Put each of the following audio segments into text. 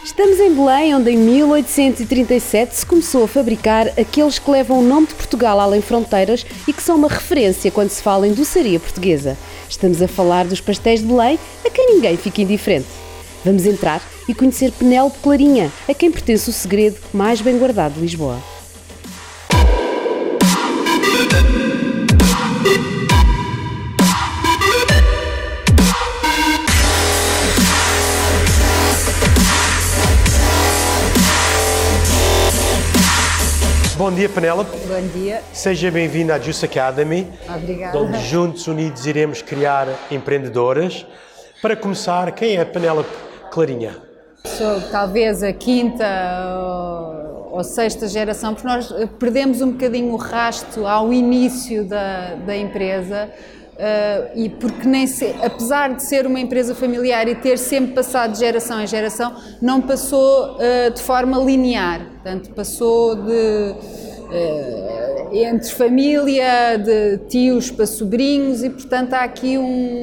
Estamos em Belém, onde em 1837 se começou a fabricar aqueles que levam o nome de Portugal além fronteiras e que são uma referência quando se fala em doçaria portuguesa. Estamos a falar dos pastéis de Belém, a quem ninguém fica indiferente. Vamos entrar e conhecer Penélope Clarinha, a quem pertence o segredo mais bem guardado de Lisboa. Bom dia, Penélope. Bom dia. Seja bem-vinda à Juice Academy. Obrigada. Onde juntos, unidos, iremos criar empreendedoras. Para começar, quem é Penélope Clarinha? Sou talvez a quinta ou sexta geração, porque nós perdemos um bocadinho o rasto ao início da empresa. E porque apesar de ser uma empresa familiar e ter sempre passado de geração em geração, não passou de forma linear, portanto passou entre família, de tios para sobrinhos, e portanto há aqui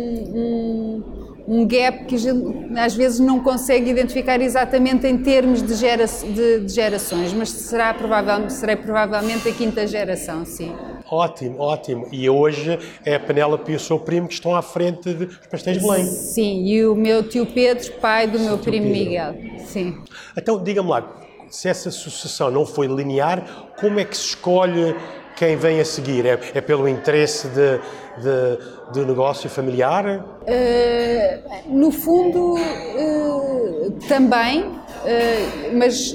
um gap que a gente às vezes não consegue identificar exatamente em termos de gerações, mas serei provavelmente a quinta geração, sim. Ótimo, ótimo. E hoje é a Penélope e o seu primo que estão à frente dos pastéis de Belém. Sim, e o meu tio Pedro, pai do meu primo Miguel. Sim. Então, diga-me lá, se essa sucessão não foi linear, como é que se escolhe quem vem a seguir? É pelo interesse de negócio familiar? No fundo, também, mas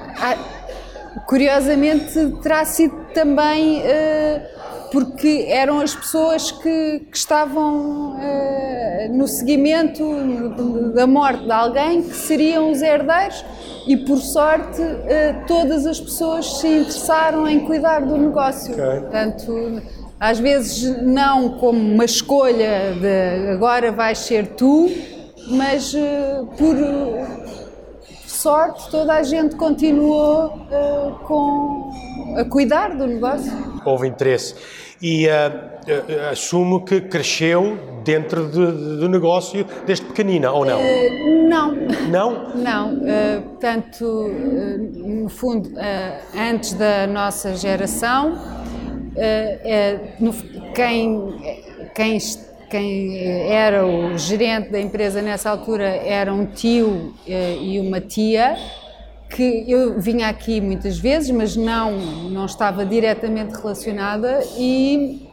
curiosamente terá sido também porque eram as pessoas que estavam no seguimento da morte de alguém que seriam os herdeiros, e por sorte todas as pessoas se interessaram em cuidar do negócio. Okay. Portanto, às vezes não como uma escolha de agora vais ser tu, mas por sorte toda a gente continuou a cuidar do negócio. Houve interesse. E assumo que cresceu dentro do negócio desde pequenina, ou não? Não. Não? Não. Portanto, no fundo, antes da nossa geração, quem era o gerente da empresa nessa altura era um tio e uma tia, que eu vinha aqui muitas vezes, mas não estava diretamente relacionada, e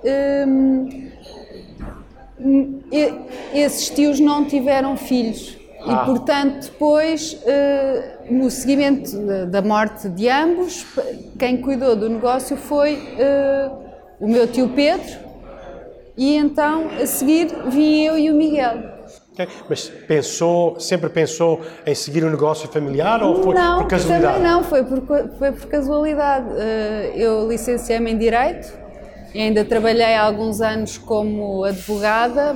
esses tios não tiveram filhos. E, portanto, depois, no seguimento da morte de ambos, quem cuidou do negócio foi o meu tio Pedro, e então, a seguir, vim eu e o Miguel. Okay. Mas sempre pensou em seguir o negócio familiar, ou foi por casualidade? Também não, foi por casualidade. Eu licenciei-me em Direito, e ainda trabalhei há alguns anos como advogada,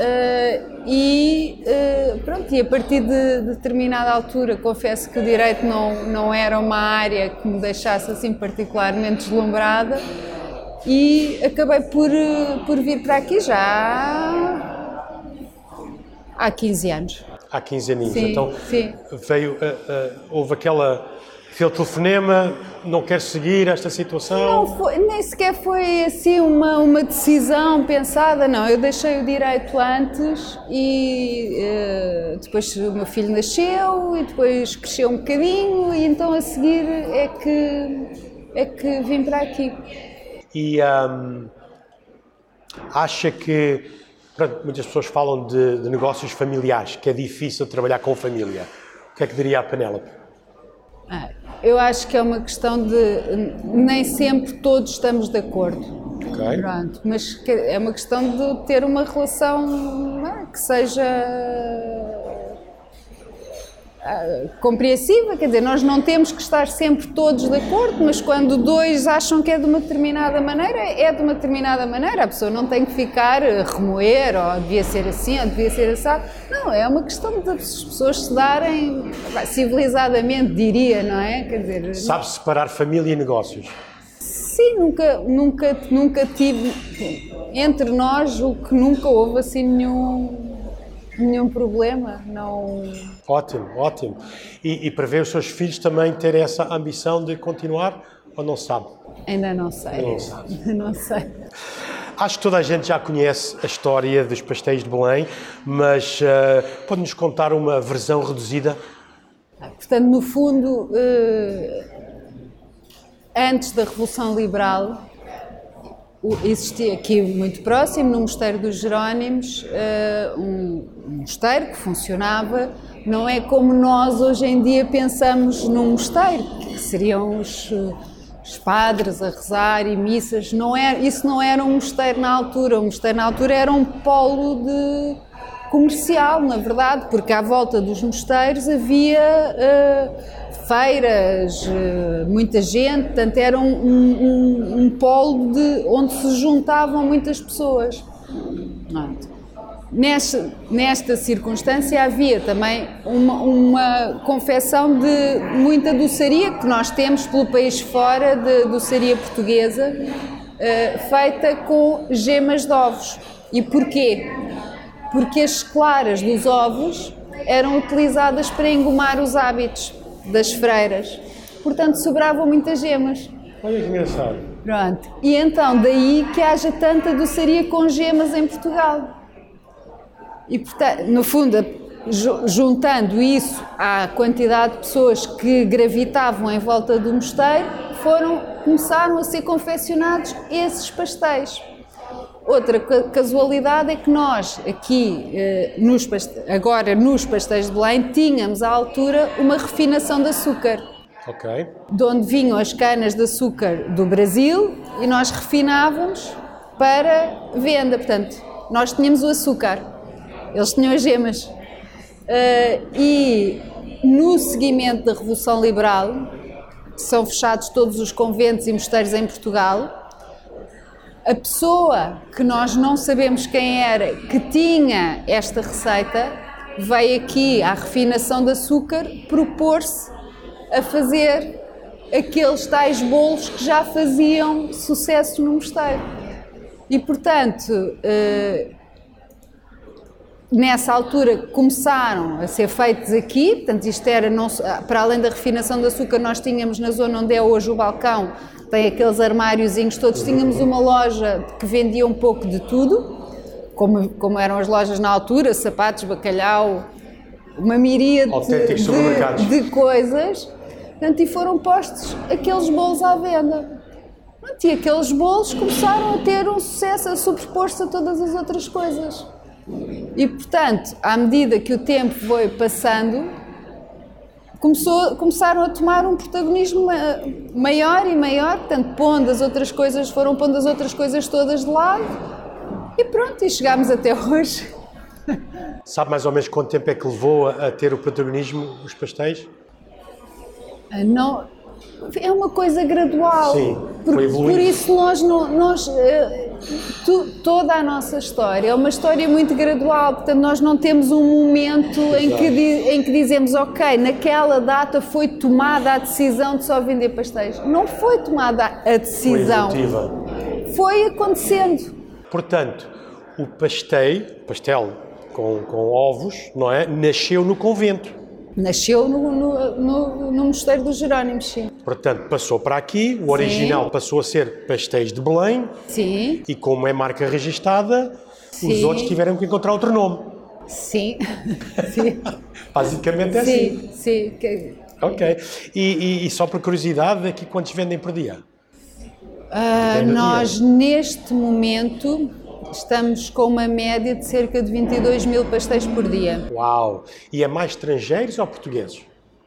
e a partir de determinada altura, confesso que o Direito não era uma área que me deixasse assim particularmente deslumbrada, e acabei por vir para aqui já há 15 anos. Há 15 aninhos. Sim, então sim. Houve aquele telefonema, não quero seguir esta situação? Nem sequer foi assim uma decisão pensada, não. Eu deixei o Direito antes e depois o meu filho nasceu e depois cresceu um bocadinho, e então a seguir é que vim para aqui. E acha que, muitas pessoas falam de negócios familiares, que é difícil trabalhar com família. O que é que diria a Penélope? Eu acho que é uma questão de nem sempre todos estamos de acordo. Okay. Pronto, mas é uma questão de ter uma relação que seja compreensiva, quer dizer, nós não temos que estar sempre todos de acordo, mas quando dois acham que é de uma determinada maneira, é de uma determinada maneira. A pessoa não tem que ficar a remoer, ou devia ser assim, ou devia ser assado. Não, é uma questão de as pessoas se darem civilizadamente, diria, não é? Quer dizer, sabe separar família e negócios? Sim, nunca tive entre nós o que nunca houve assim nenhum problema, não... Ótimo, ótimo. E prevê os seus filhos também terem essa ambição de continuar ou não sabe? Ainda não sei. Não sabe. Não sei. Acho que toda a gente já conhece a história dos pastéis de Belém, mas pode-nos contar uma versão reduzida? Portanto, no fundo, antes da Revolução Liberal, existia aqui muito próximo, no Mosteiro dos Jerónimos, um mosteiro que funcionava, não é como nós hoje em dia pensamos num mosteiro, que seriam os padres a rezar e missas. Isso não era um mosteiro na altura. O mosteiro na altura era um polo comercial, na verdade, porque à volta dos mosteiros havia feiras, muita gente, portanto era um polo onde se juntavam muitas pessoas. Nesta circunstância havia também uma confecção de muita doçaria que nós temos pelo país fora, de doçaria portuguesa, feita com gemas de ovos. E porquê? Porque as claras dos ovos eram utilizadas para engomar os hábitos das freiras. Portanto, sobravam muitas gemas. Olha que engraçado. Pronto. E então, daí que haja tanta doçaria com gemas em Portugal. E, portanto, no fundo, juntando isso à quantidade de pessoas que gravitavam em volta do mosteiro, começaram a ser confeccionados esses pastéis. Outra casualidade é que nós, aqui, agora nos pastéis de Belém, tínhamos à altura uma refinação de açúcar. Ok. De onde vinham as canas de açúcar do Brasil e nós refinávamos para venda. Portanto, nós tínhamos o açúcar. Eles tinham as gemas. E no seguimento da Revolução Liberal, são fechados todos os conventos e mosteiros em Portugal, a pessoa que nós não sabemos quem era, que tinha esta receita, veio aqui à refinação de açúcar propor-se a fazer aqueles tais bolos que já faziam sucesso no mosteiro. E, portanto, nessa altura começaram a ser feitos aqui, portanto isto era, para além da refinação de açúcar, nós tínhamos na zona onde é hoje o balcão, tem aqueles armáriozinhos todos, tínhamos uma loja que vendia um pouco de tudo, como eram as lojas na altura, sapatos, bacalhau, uma miríade de coisas, portanto, e foram postos aqueles bolos à venda. E aqueles bolos começaram a ter um sucesso, a sobrepor-se a todas as outras coisas. E, portanto, à medida que o tempo foi passando, começaram a tomar um protagonismo maior e maior, portanto, foram pondo as outras coisas todas de lado, e pronto, e chegámos até hoje. Sabe mais ou menos quanto tempo é que levou a ter o protagonismo os pastéis? Não, é uma coisa gradual. Sim, foi evoluindo. Por isso toda a nossa história é uma história muito gradual, portanto nós não temos um momento em que dizemos ok, naquela data foi tomada a decisão de só vender pastéis. Não foi tomada a decisão, foi acontecendo. Portanto, o pastel com ovos, não é? Nasceu no convento. Nasceu no Mosteiro dos Jerónimos, sim. Portanto, passou para aqui, o original passou a ser Pastéis de Belém. Sim. E como é marca registada, os outros tiveram que encontrar outro nome. Sim. Sim. Basicamente é assim. Sim. Ok. E só por curiosidade, aqui quantos vendem por dia? Nós, neste momento, estamos com uma média de cerca de 22 mil pastéis por dia. Uau! E é mais estrangeiros ou portugueses?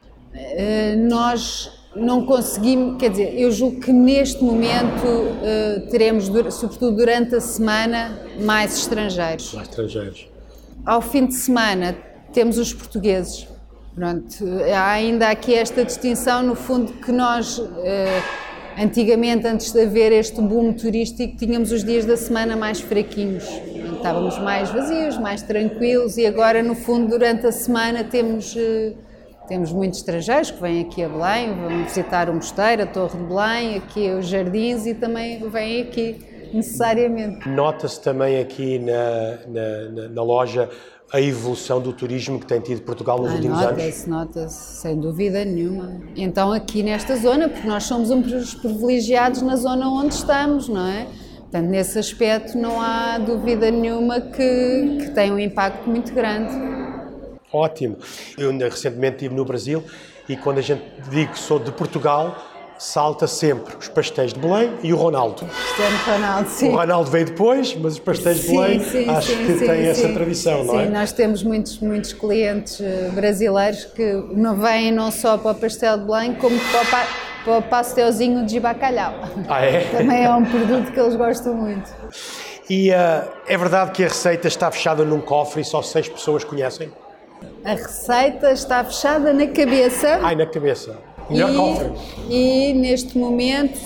Nós não conseguimos, quer dizer, eu julgo que neste momento teremos, sobretudo durante a semana, mais estrangeiros. Mais estrangeiros. Ao fim de semana temos os portugueses. Pronto, há ainda aqui esta distinção, no fundo, que nós... Antigamente, antes de haver este boom turístico, tínhamos os dias da semana mais fraquinhos, estávamos mais vazios, mais tranquilos, e agora, no fundo, durante a semana temos muitos estrangeiros que vêm aqui a Belém, vão visitar o mosteiro, a Torre de Belém, aqui os jardins, e também vêm aqui. necessariamente. Nota-se também aqui na loja a evolução do turismo que tem tido Portugal nos últimos anos? Nota-se, sem dúvida nenhuma. Então aqui nesta zona, porque nós somos uns privilegiados na zona onde estamos, não é? Portanto, nesse aspecto não há dúvida nenhuma que tem um impacto muito grande. Ótimo. Eu ainda recentemente estive no Brasil e quando a gente diz que sou de Portugal, salta sempre os pastéis de Belém e o Ronaldo. Cristiano Ronaldo, sim. O Ronaldo veio depois, mas os pastéis de Belém acho que têm essa tradição, não é? Sim, nós temos muitos clientes brasileiros que não vêm não só para o pastel de Belém, como para o pastelzinho de bacalhau. Ah, é? Também é um produto que eles gostam muito. E é verdade que a receita está fechada num cofre e só 6 pessoas conhecem? A receita está fechada na cabeça. Ai, na cabeça. Melhor cofre. E neste momento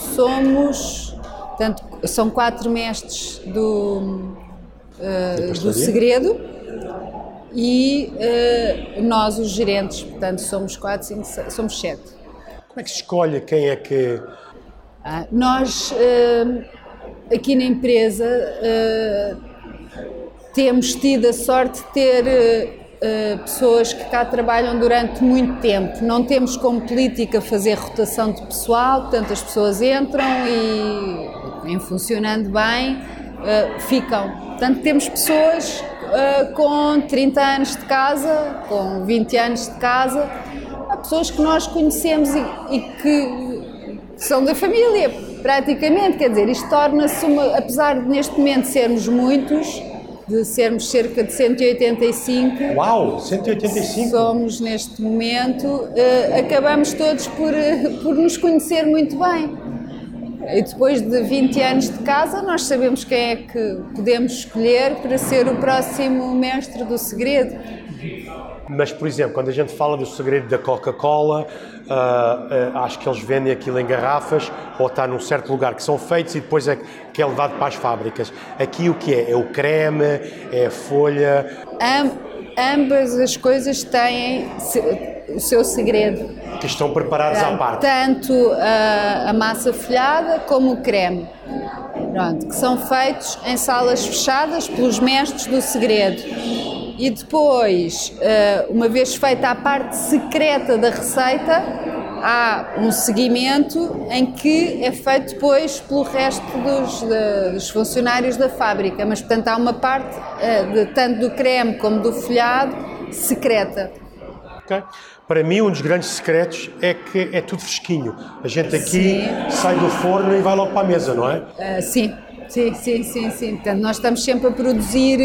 são 4 mestres do segredo e nós, os gerentes, portanto somos 4, 5, 6, somos 7. Como é que se escolhe quem é que... Nós, aqui na empresa, temos tido a sorte de ter pessoas que cá trabalham durante muito tempo. Não temos como política fazer rotação de pessoal, portanto as pessoas entram e, em funcionando bem, ficam. Portanto temos pessoas com 30 anos de casa, com 20 anos de casa, há pessoas que nós conhecemos e que são da família, praticamente. Quer dizer, isto torna-se apesar de neste momento sermos muitos, de sermos cerca de 185. Uau, 185? Somos neste momento, acabamos todos por nos conhecer muito bem. E depois de 20 anos de casa, nós sabemos quem é que podemos escolher para ser o próximo mestre do segredo. Mas, por exemplo, quando a gente fala do segredo da Coca-Cola, acho que eles vendem aquilo em garrafas ou está num certo lugar que são feitos e depois é que é levado para as fábricas. Aqui o que é? É o creme? É a folha? Ambas as coisas têm o seu segredo. Que estão preparados à parte. Tanto a massa folhada como o creme. Pronto, que são feitos em salas fechadas pelos mestres do segredo. E depois, uma vez feita a parte secreta da receita, há um seguimento em que é feito depois pelo resto dos funcionários da fábrica. Mas, portanto, há uma parte, tanto do creme como do folhado, secreta. Okay. Para mim, um dos grandes secretos é que é tudo fresquinho. A gente aqui sai do forno e vai logo para a mesa, não é? Sim. Portanto, nós estamos sempre a produzir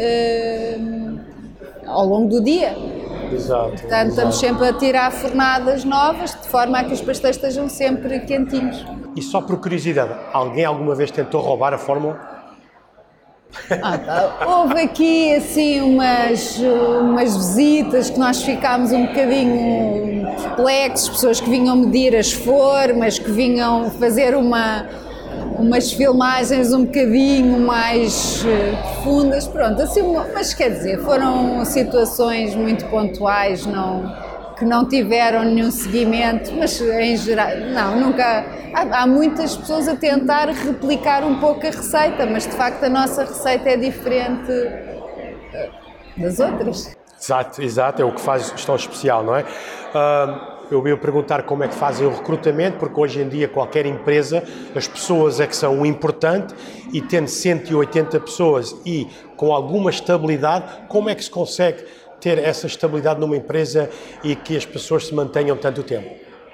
ao longo do dia. Exato. Portanto, estamos sempre a tirar fornadas novas, de forma a que os pastéis estejam sempre quentinhos. E só por curiosidade, alguém alguma vez tentou roubar a fórmula? Houve aqui assim umas visitas que nós ficámos um bocadinho perplexos, pessoas que vinham medir as formas, que vinham fazer umas filmagens um bocadinho mais profundas, pronto, assim, mas quer dizer, foram situações muito pontuais, que não tiveram nenhum seguimento, mas em geral, nunca. Há muitas pessoas a tentar replicar um pouco a receita, mas de facto a nossa receita é diferente das outras. Exato, é o que faz tão especial, não é? Eu ia perguntar como é que fazem o recrutamento, porque hoje em dia qualquer empresa, as pessoas é que são o importante e tendo 180 pessoas e com alguma estabilidade, como é que se consegue ter essa estabilidade numa empresa e que as pessoas se mantenham tanto tempo?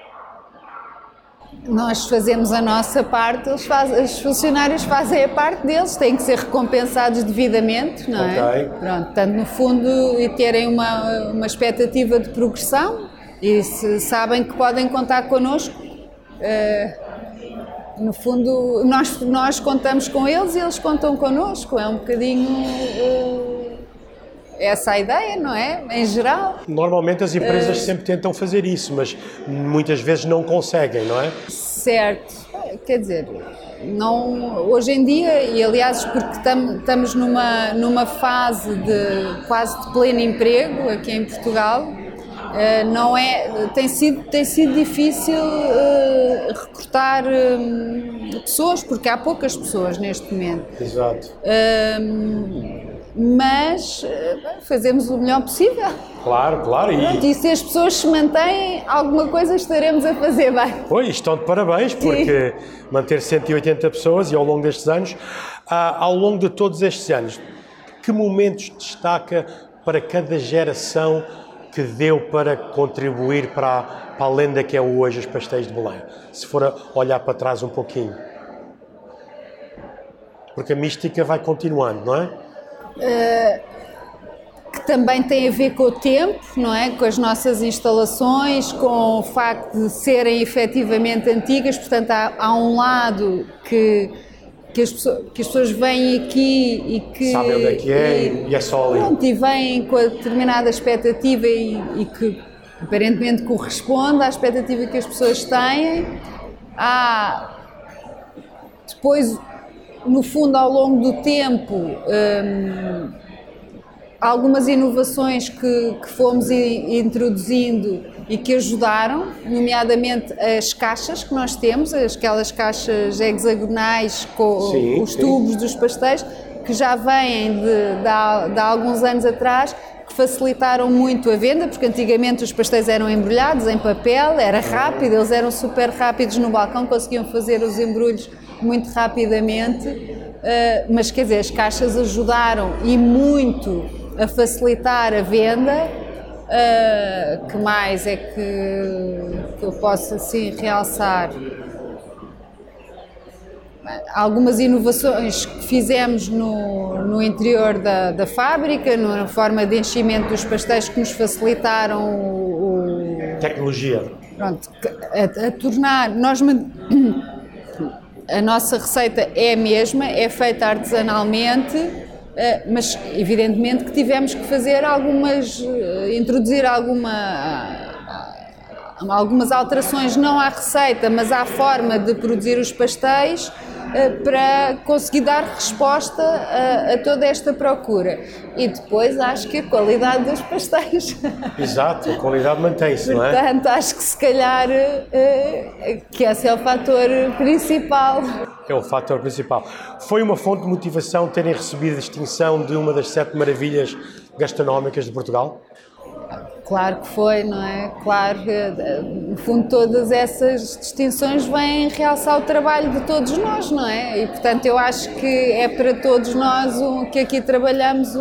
Nós fazemos a nossa parte, os funcionários fazem a parte deles, têm que ser recompensados devidamente, não é? Okay. Pronto, portanto, no fundo, e terem uma expectativa de progressão e se sabem que podem contar connosco. No fundo, nós contamos com eles e eles contam connosco, é um bocadinho essa a ideia, não é? Em geral. Normalmente as empresas sempre tentam fazer isso, mas muitas vezes não conseguem, não é? Certo. Quer dizer, hoje em dia, e aliás porque estamos numa fase quase de pleno emprego aqui em Portugal, Não é, tem sido difícil recrutar pessoas, porque há poucas pessoas neste momento. Exato. Mas fazemos o melhor possível. Claro. E se as pessoas se mantêm, alguma coisa estaremos a fazer bem. Pois, estão de parabéns, porque manter 180 pessoas e ao longo destes anos, ao longo de todos estes anos, que momentos destaca para cada geração que deu para contribuir para a lenda que é hoje os pastéis de Belém? Se for a olhar para trás um pouquinho. Porque a mística vai continuando, não é? Que também tem a ver com o tempo, não é? Com as nossas instalações, com o facto de serem efetivamente antigas, portanto há um lado que as pessoas vêm aqui e que... Sabem onde é que é e é só ali. Pronto, e vêm com a determinada expectativa e que aparentemente corresponde à expectativa que as pessoas têm. Há depois, no fundo, ao longo do tempo, algumas inovações que fomos introduzindo e que ajudaram, nomeadamente as caixas que nós temos, aquelas caixas hexagonais com os tubos dos pastéis, que já vêm de há alguns anos atrás, que facilitaram muito a venda, porque antigamente os pastéis eram embrulhados em papel, era rápido, eles eram super rápidos no balcão, conseguiam fazer os embrulhos muito rapidamente, mas quer dizer, as caixas ajudaram e muito a facilitar a venda. Que mais é que eu posso assim realçar? Algumas inovações que fizemos no interior da fábrica, na forma de enchimento dos pastéis, que nos facilitaram Tecnologia. Pronto, a tornar... A nossa receita é a mesma, é feita artesanalmente, mas evidentemente que tivemos que fazer introduzir algumas alterações, não à receita, mas à forma de produzir os pastéis, para conseguir dar resposta a toda esta procura. E depois acho que a qualidade dos pastéis. Exato, a qualidade mantém-se, não é? Portanto, acho que se calhar que esse é o fator principal. É o fator principal. Foi uma fonte de motivação terem recebido a distinção de uma das 7 maravilhas gastronómicas de Portugal? Claro que foi, não é? Claro que, no fundo, todas essas distinções vêm realçar o trabalho de todos nós, não é? E, portanto, eu acho que é para todos nós que aqui trabalhamos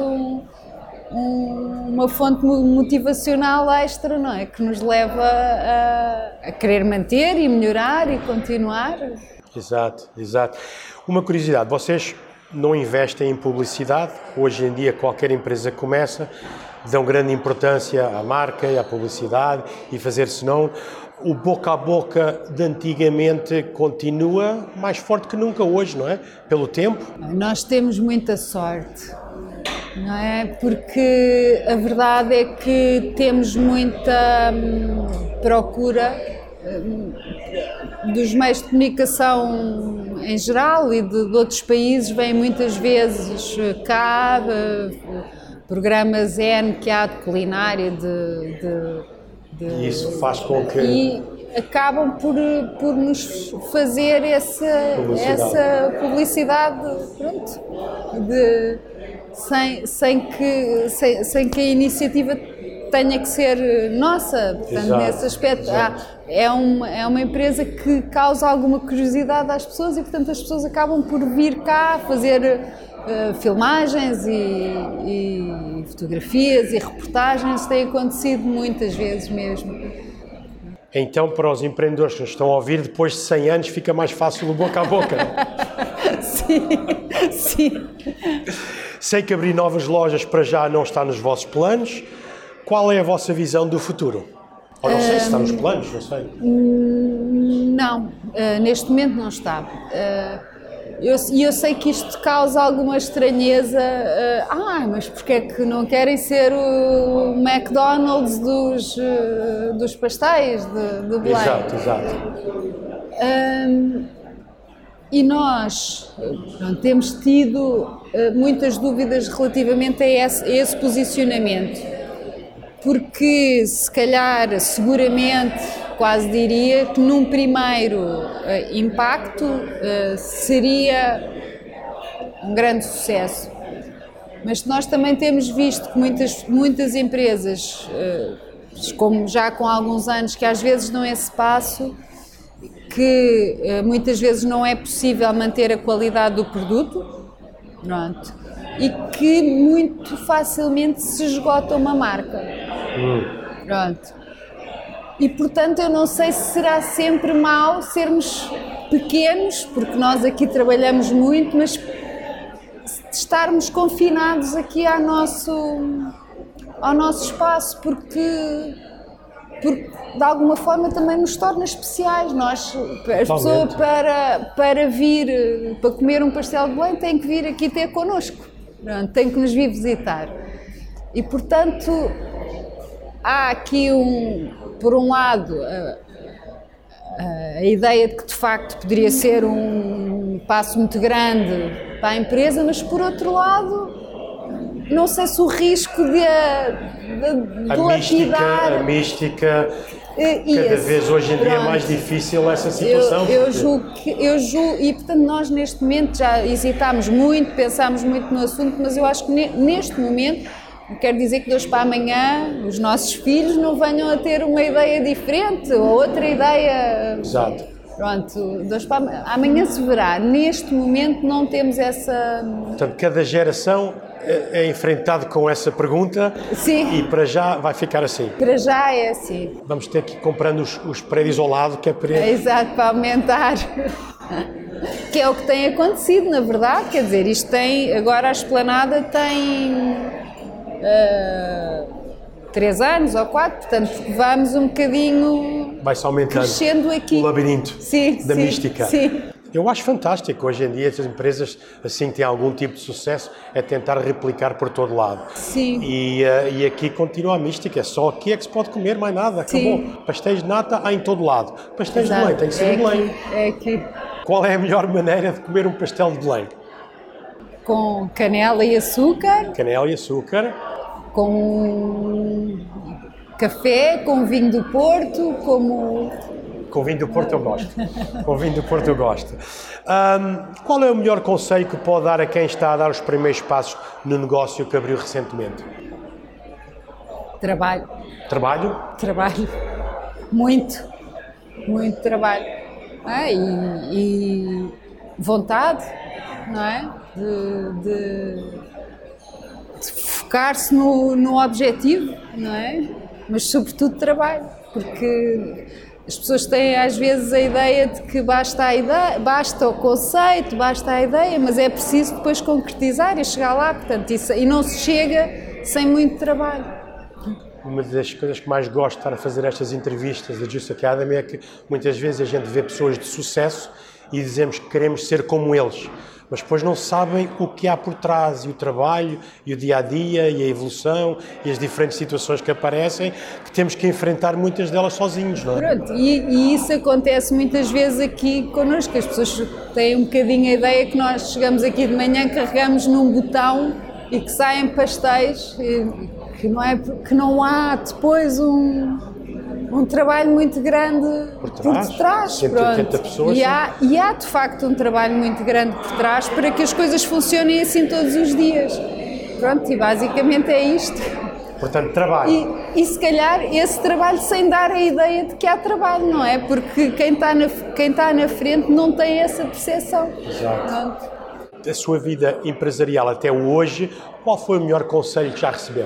uma fonte motivacional extra, não é? Que nos leva a querer manter e melhorar e continuar. Exato. Uma curiosidade, vocês não investem em publicidade, hoje em dia qualquer empresa que começa, dão grande importância à marca e à publicidade e fazer, senão o boca a boca de antigamente continua mais forte que nunca hoje, não é? Pelo tempo. Nós temos muita sorte, não é? Porque a verdade é que temos muita procura dos meios de comunicação em geral e de outros países, vêm muitas por cá, programas N que há de culinária, E isso faz com que... E acabam por nos fazer essa publicidade, pronto, sem que a iniciativa tenha que ser nossa. Portanto, exato, nesse aspecto, é uma empresa que causa alguma curiosidade às pessoas e, portanto, as pessoas acabam por vir cá fazer filmagens e fotografias e reportagens. Isso tem acontecido muitas vezes mesmo. Então, para os empreendedores que nos estão a ouvir, depois de 100 anos fica mais fácil o boca a boca. Sim. Sei que abrir novas lojas para já não está nos vossos planos. Qual é a vossa visão do futuro? Ou não sei se está nos planos, não sei. Não, neste momento não está. Eu sei que isto causa alguma estranheza. Mas porque é que não querem ser o McDonald's dos pastéis de Belém? Exato. E nós temos tido muitas dúvidas relativamente a esse posicionamento, porque se calhar, seguramente, quase diria que num primeiro impacto seria um grande sucesso. Mas nós também temos visto que muitas empresas, como já com alguns anos, que às vezes dão esse passo, que muitas vezes não é possível manter a qualidade do produto, pronto, e que muito facilmente se esgota uma marca. Pronto. E portanto eu não sei se será sempre mau sermos pequenos, porque nós aqui trabalhamos muito, mas estarmos confinados aqui ao nosso espaço, porque de alguma forma também nos torna especiais. As pessoas para vir, para comer um pastel de Belém, têm que vir aqui ter connosco, têm que nos vir visitar. E portanto há aqui por um lado a ideia de que de facto poderia ser um passo muito grande para a empresa, mas por outro lado não sei se o risco de lapidar... A mística, cada vez hoje em dia é mais difícil essa situação. Eu julgo, e portanto nós neste momento já hesitámos muito, pensámos muito no assunto, mas eu acho que neste momento, quero dizer que de hoje para amanhã os nossos filhos não venham a ter uma ideia diferente ou outra ideia. Exato. Pronto, de hoje para amanhã se verá. Neste momento não temos essa... Portanto, cada geração é enfrentado com essa pergunta. Sim. E para já vai ficar assim. Para já é assim. Vamos ter que ir comprando os prédios ao lado, que é para... Exato, para aumentar. Que é o que tem acontecido, na verdade. Quer dizer, isto tem... Agora a esplanada tem 3 anos ou 4, portanto vamos um bocadinho... Vai-se aumentando crescendo aqui. O labirinto da mística. Sim. Eu acho fantástico hoje em dia as empresas assim que têm algum tipo de sucesso é tentar replicar por todo lado. Sim. E aqui continua a mística, só aqui é que se pode comer, mais nada, acabou. Sim. Pastéis de nata há em todo lado. Pastéis de Belém, tem que ser de Belém. É aqui. Qual é a melhor maneira de comer um pastel de Belém? Com canela e açúcar. Canela e açúcar. Com café, com vinho do Porto, Com vinho do Porto eu gosto. Com vinho do Porto eu gosto. Qual é o melhor conselho que pode dar a quem está a dar os primeiros passos no negócio que abriu recentemente? Trabalho. Trabalho? Trabalho. Muito trabalho. E vontade, não é? De focar-se no objetivo, não é? Mas sobretudo trabalho, porque as pessoas têm às vezes a ideia de que basta a ideia, basta o conceito, basta a ideia, mas é preciso depois concretizar e chegar lá, portanto, e não se chega sem muito trabalho. Uma das coisas que mais gosto de estar a fazer estas entrevistas da Juice Academy é que muitas vezes a gente vê pessoas de sucesso e dizemos que queremos ser como eles, mas depois não sabem o que há por trás e o trabalho e o dia-a-dia e a evolução e as diferentes situações que aparecem, que temos que enfrentar muitas delas sozinhos, não é? Pronto, e isso acontece muitas vezes aqui connosco, as pessoas têm um bocadinho a ideia que nós chegamos aqui de manhã, carregamos num botão e que saem pastéis, que não há depois um trabalho muito grande por detrás. 180 pessoas. E há de facto um trabalho muito grande por trás para que as coisas funcionem assim todos os dias. Pronto, e basicamente é isto. Portanto, trabalho. E se calhar esse trabalho sem dar a ideia de que há trabalho, não é? Porque quem está na frente não tem essa percepção. Exato. Da sua vida empresarial até hoje, qual foi o melhor conselho que já recebeu?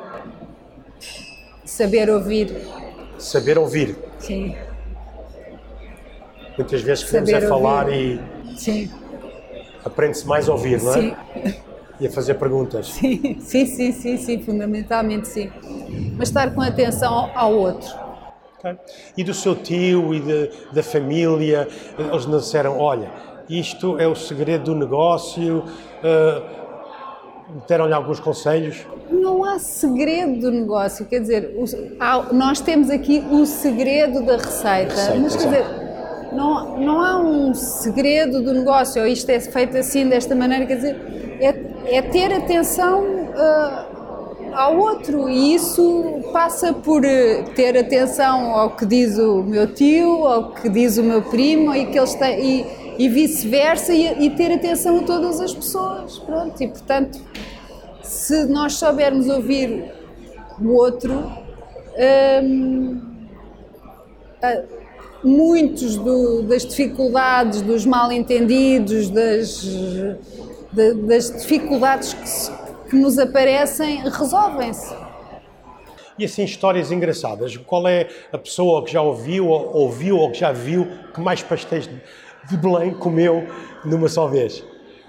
Saber ouvir. Saber ouvir. Sim. Muitas vezes queremos falar e sim. Aprende-se mais a ouvir, não é? Sim. E a fazer perguntas. Sim, fundamentalmente sim. Mas estar com atenção ao outro. Okay. E do seu tio e da família, eles nos disseram, olha, isto é o segredo do negócio, deram-lhe alguns conselhos? Não há segredo do negócio, quer dizer, nós temos aqui o segredo da receita, mas quer dizer, não há um segredo do negócio, ou isto é feito assim, desta maneira, quer dizer, é ter atenção ao outro, e isso passa por ter atenção ao que diz o meu tio, ao que diz o meu primo, e que eles têm, e vice-versa, e ter atenção a todas as pessoas, pronto, e portanto, se nós soubermos ouvir o outro, muitos das dificuldades, dos mal-entendidos, das dificuldades que nos aparecem, resolvem-se. E assim, histórias engraçadas. Qual é a pessoa que já ouviu ou que já viu que mais pastéis de Belém comeu numa só vez?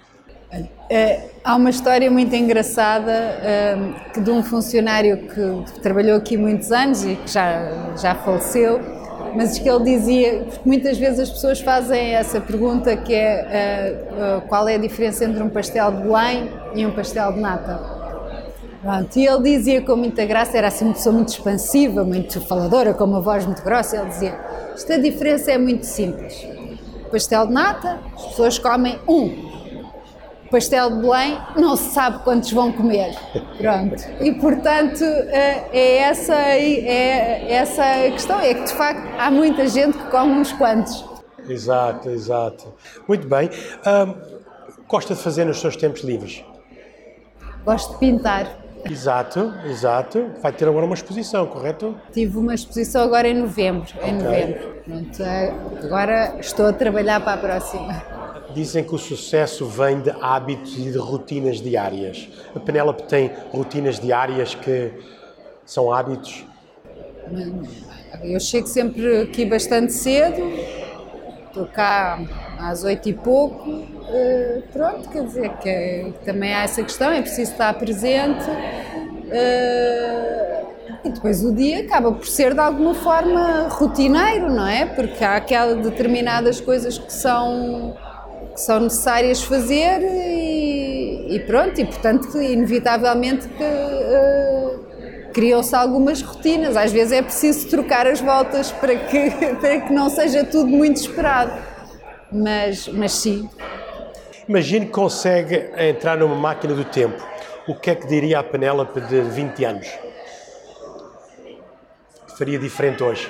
Há uma história muito engraçada de um funcionário que trabalhou aqui muitos anos e que já faleceu, mas que ele dizia, porque muitas vezes as pessoas fazem essa pergunta, que é qual é a diferença entre um pastel de Belém e um pastel de nata. Pronto, e ele dizia com muita graça, era assim uma pessoa muito expansiva, muito faladora, com uma voz muito grossa, ele dizia, esta diferença é muito simples. Pastel de nata, as pessoas comem um. Pastel de Belém, não se sabe quantos vão comer. Pronto. E, portanto, é essa a questão. É que, de facto, há muita gente que come uns quantos. Exato, exato. Muito bem. Gosta de fazer nos seus tempos livres? Gosto de pintar. Exato, exato. Vai ter agora uma exposição, correto? Tive uma exposição agora em novembro. Pronto, agora estou a trabalhar para a próxima. Dizem que o sucesso vem de hábitos e de rotinas diárias. A Penélope tem rotinas diárias que são hábitos? Eu chego sempre aqui bastante cedo, estou cá às 8 e pouco, pronto, quer dizer que também há essa questão, é preciso estar presente, e depois o dia acaba por ser de alguma forma rotineiro, não é? Porque há aquelas determinadas coisas que são necessárias fazer e pronto, e portanto inevitavelmente criam-se algumas rotinas, às vezes é preciso trocar as voltas para que não seja tudo muito esperado, mas sim. Imagine que consegue entrar numa máquina do tempo, o que é que diria a Penélope de 20 anos? Que faria diferente hoje?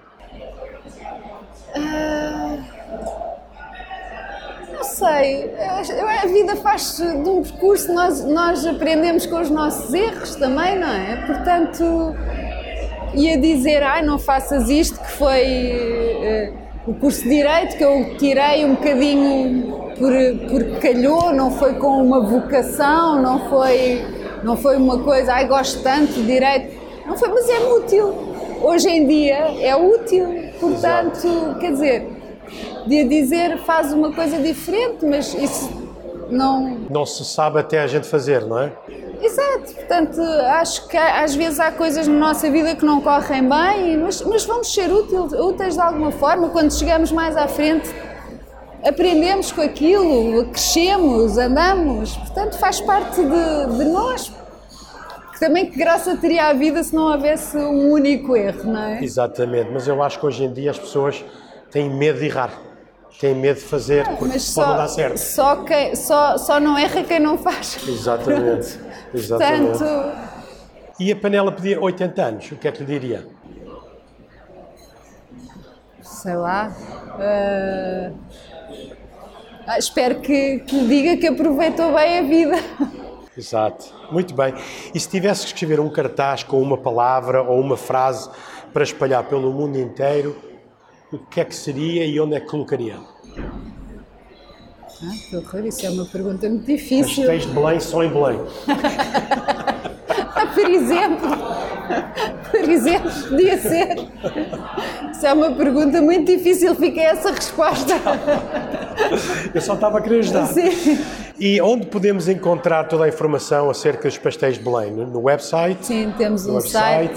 Não sei, a vida faz de um percurso, nós aprendemos com os nossos erros também, não é? Portanto, ia dizer, não faças isto, que foi o curso de Direito, que eu tirei um bocadinho por calhou, não foi com uma vocação, não foi uma coisa, gosto tanto de Direito, não foi, mas é útil, hoje em dia é útil, portanto, exato. Quer dizer, de dizer faz uma coisa diferente, mas isso não se sabe até a gente fazer, não é? Exato, portanto acho que às vezes há coisas na nossa vida que não correm bem, mas vamos ser úteis de alguma forma, quando chegamos mais à frente aprendemos com aquilo, crescemos, andamos, portanto faz parte de nós. Também que graça teria a vida se não houvesse um único erro, não é? Exatamente, mas eu acho que hoje em dia as pessoas têm medo de errar, têm medo de fazer, porque pode não dar certo. Só não erra quem não faz. Exatamente, exatamente. Portanto... E a Penélope pedia 80 anos, o que é que lhe diria? Sei lá... espero que lhe diga que aproveitou bem a vida. Exato, muito bem. E se tivesse que escrever um cartaz com uma palavra ou uma frase para espalhar pelo mundo inteiro, o que é que seria e onde é que colocaria? Que horror, isso é uma pergunta muito difícil. Pastéis de Belém só em Belém. Por exemplo, podia ser. Isso é uma pergunta muito difícil, fica essa resposta. Eu só estava a querer ajudar. Sim. E onde podemos encontrar toda a informação acerca dos pastéis de Belém? No website? Sim, temos um site,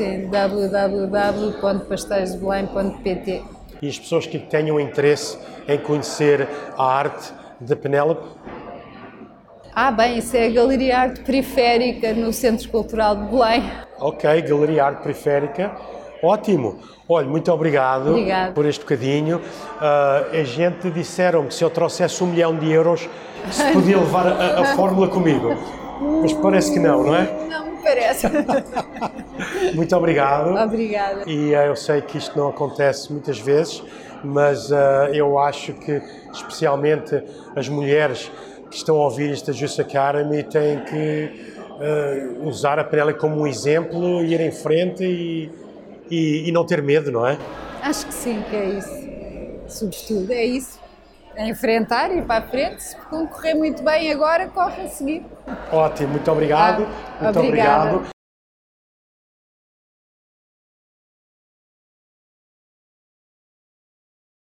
www.pasteisdebelém.pt. E as pessoas que tenham interesse em conhecer a arte da Penélope? Bem, isso é a Galeria Arte Periférica no Centro Cultural de Belém. Ok, Galeria Arte Periférica. Ótimo. Olha, muito obrigado por este bocadinho. A gente disseram que se eu trouxesse €1 milhão se podia levar a fórmula comigo. Mas parece que não é? Não, parece. Muito obrigado. Obrigada. E eu sei que isto não acontece muitas vezes, mas eu acho que especialmente as mulheres que estão a ouvir esta Just Academy têm que usar a Penelli como um exemplo, ir em frente e não ter medo, não é? Acho que sim, que é isso. Sobretudo, é isso. É enfrentar, ir para a frente. Se concorrer muito bem agora, corre a seguir. Ótimo, muito obrigado. Muito obrigada. obrigado.